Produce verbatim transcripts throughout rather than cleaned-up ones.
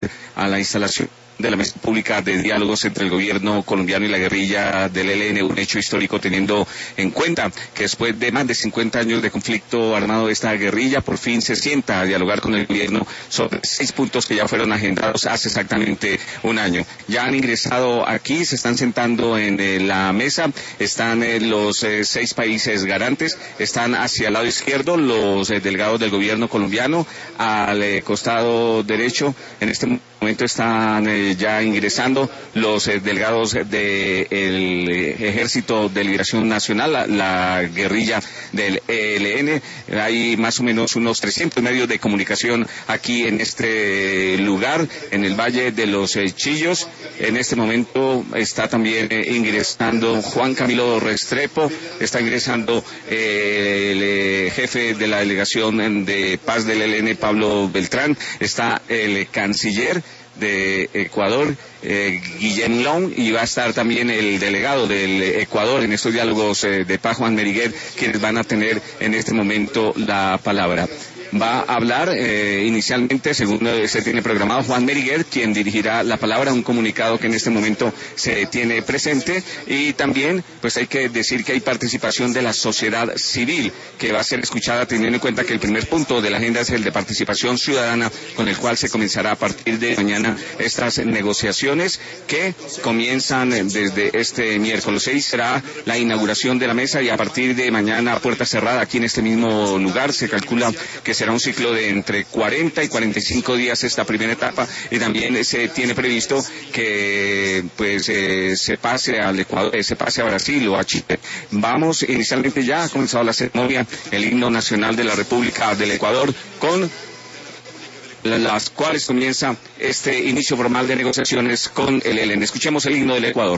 a la instalación de la mesa pública de diálogos entre el gobierno colombiano y la guerrilla del E L N, un hecho histórico teniendo en cuenta que después de más de cincuenta años de conflicto armado de esta guerrilla, por fin se sienta a dialogar con el gobierno sobre seis puntos que ya fueron agendados hace exactamente un año. Ya han ingresado aquí, se están sentando en eh, la mesa, están eh, los eh, seis países garantes, están hacia el lado izquierdo los eh, delegados del gobierno colombiano, al eh, costado derecho, en este momento están eh, ya ingresando los eh, delegados del de eh, Ejército de Liberación Nacional, la, la guerrilla del E L N. Hay más o menos unos trescientos medios de comunicación aquí en este lugar, en el Valle de los eh, Chillos. En este momento está también eh, ingresando Juan Camilo Restrepo, está ingresando eh, el eh, jefe de la delegación de paz del E L N, Pablo Beltrán, está el eh, canciller de Ecuador, eh, Guillem Long, y va a estar también el delegado del Ecuador en estos diálogos eh, de paz, Juan Meriguer, quienes van a tener en este momento la palabra. Va a hablar eh, inicialmente, según se tiene programado, Juan Meriguer, quien dirigirá la palabra, un comunicado que en este momento se tiene presente, y también pues hay que decir que hay participación de la sociedad civil, que va a ser escuchada teniendo en cuenta que el primer punto de la agenda es el de participación ciudadana, con el cual se comenzará a partir de mañana estas negociaciones que comienzan desde este miércoles seis. Será la inauguración de la mesa y a partir de mañana puerta cerrada aquí en este mismo lugar. Se calcula que se será un ciclo de entre cuarenta y cuarenta y cinco días esta primera etapa, y también se tiene previsto que pues eh, se pase al Ecuador, eh, se pase a Brasil o a Chile. Vamos, inicialmente ya ha comenzado la ceremonia, el himno nacional de la República del Ecuador, con las cuales comienza este inicio formal de negociaciones con el E L N. Escuchemos el himno del Ecuador.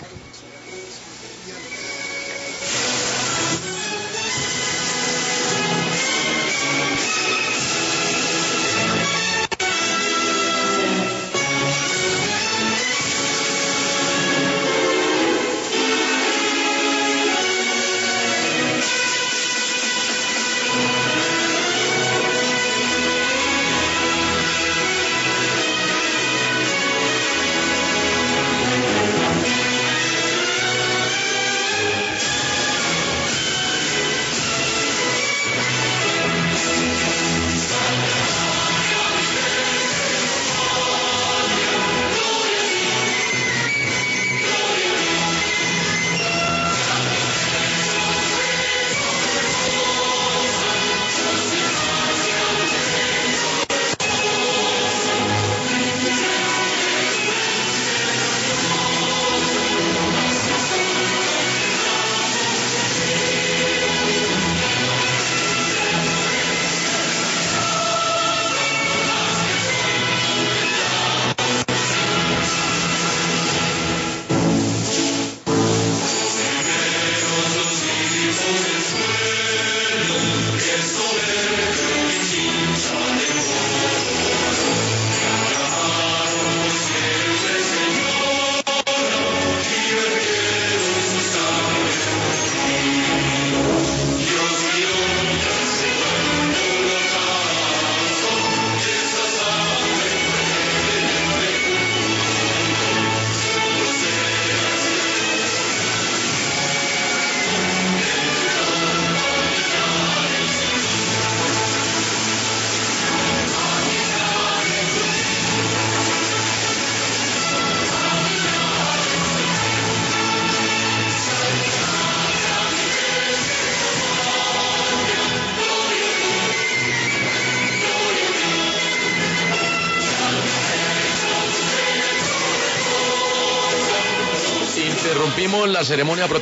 La ceremonia